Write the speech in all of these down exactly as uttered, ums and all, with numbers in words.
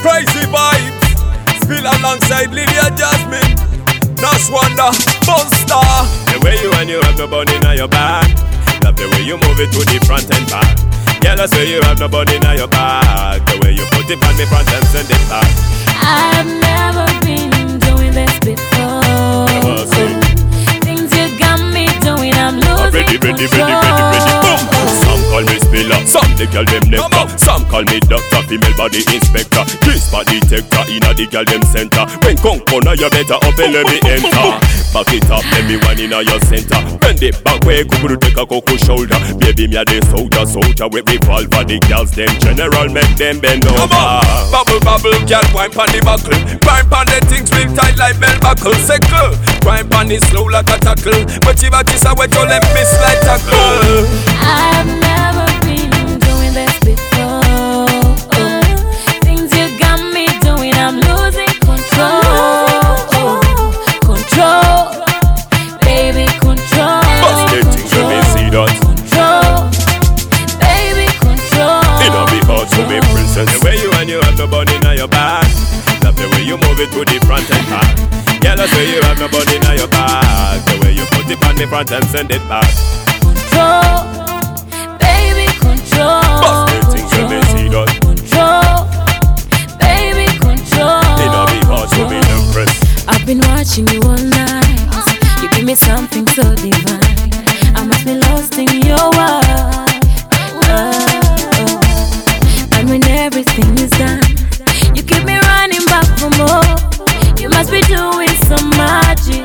Crazy vibes. Spill alongside Lydia Jasmine. Nash Wonder, Monster. The way you and you have no body in your back. Love the way you move it to the front and back. Girl, I say you have no body in your back. The way you put it on me front and send it back. I've never been doing this before. Never seen. Things you got me doing, I'm losing Ready, ready, ready, control. ready, ready, boom. Some call me spiller, some they call them nectar. Some call me doctor, female body inspector. This body detector, inna the girl them center. When come corner, you better up and let me enter. Back it up, let me one inna your center. Bend it back way, kuku take a cocoa shoulder. Baby, me a the soldier, soldier with revolver. The girls them general, make them bend over. Bubble, bubble, girl, wine pon the buckle. Wine pon the things real tight like bell buckle. Circle, wine pon it slow like a tackle. But if I kiss her wet, you let miss like tackle. I've never been doing this before. Things you got me doing, I'm losing control. Control, baby, control. Bust the things when me see that. Control, baby, control. It don't be hard to be princess. The way you and you have no body in your back. Love the way you move it to the front and back. Girl, I say you have no body in your back. The way you put it on the front and send it back. Control, baby, control. Bust the things when me see that. Control, baby, control. It don't be hard to be impressed. I've been watching you all night. You give me something so divine. I must be lost in your world. Oh. And when everything is done, you keep me running back for more. You must be doing some magic.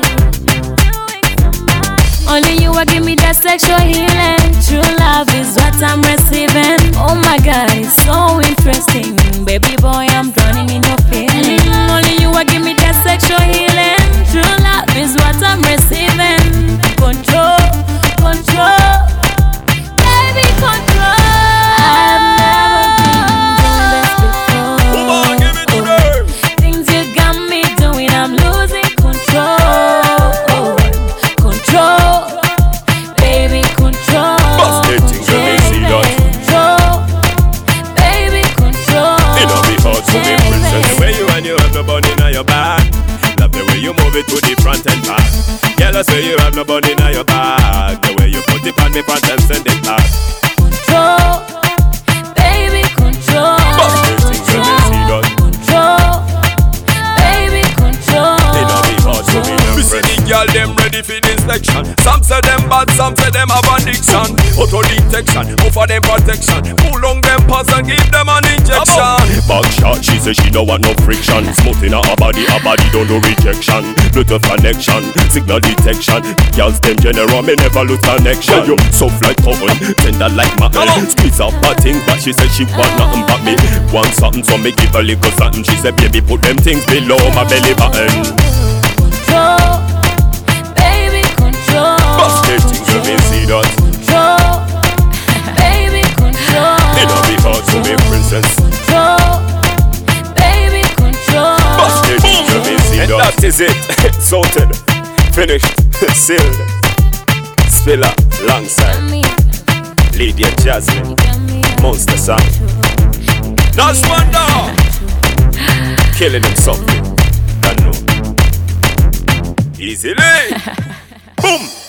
Only you will give me that sexual healing. True love is what I'm receiving. Oh my God, it's so interesting. Baby boy, I'm drowning in your feeling. Only you will give me that sexual healing. True love is what I'm receiving. Control, control, baby, control. I've never been doing this before. Come on, give it to them. Things you got me doing, I'm losing control. Control, baby, control. Bust the things when me see that. Control, baby, control. It don't be hard to be princess. The way you and you have no body in your back. Love the way you move it to the front and back. Girl, I say you have no body in your back. The way you put it on me front and send it back. Control, baby, control. Bust the things when me see that. Control, baby, control. It don't be hard to be We see impressed. the girl them ready for the inspection. Some say them bad, some say them have addiction. Auto detection, offer them protection. Pull on them pants and give them an injection. Back shot, she say she don't want no friction. Smooth in her body, her body don't do rejection. Bluetooth connection, signal detection. Girls them general, me never lose connection. You soft like oven, tender like mutton. Squeeze up her things, but she said she want nothing but me. Want something, so me give her little something. She said, baby, put them things below my belly button. Control, baby, control. Bust the things when me see that. Control, baby, control. It don't be hard to be princess. Control, baby, control. Bust the things when me see And that. that is it. Sorted, finished, sealed. Spiller, alongside Lydia Jasmine, Monster Sound. Nash Wonder. Killing him softly, I know. Easily. Boom.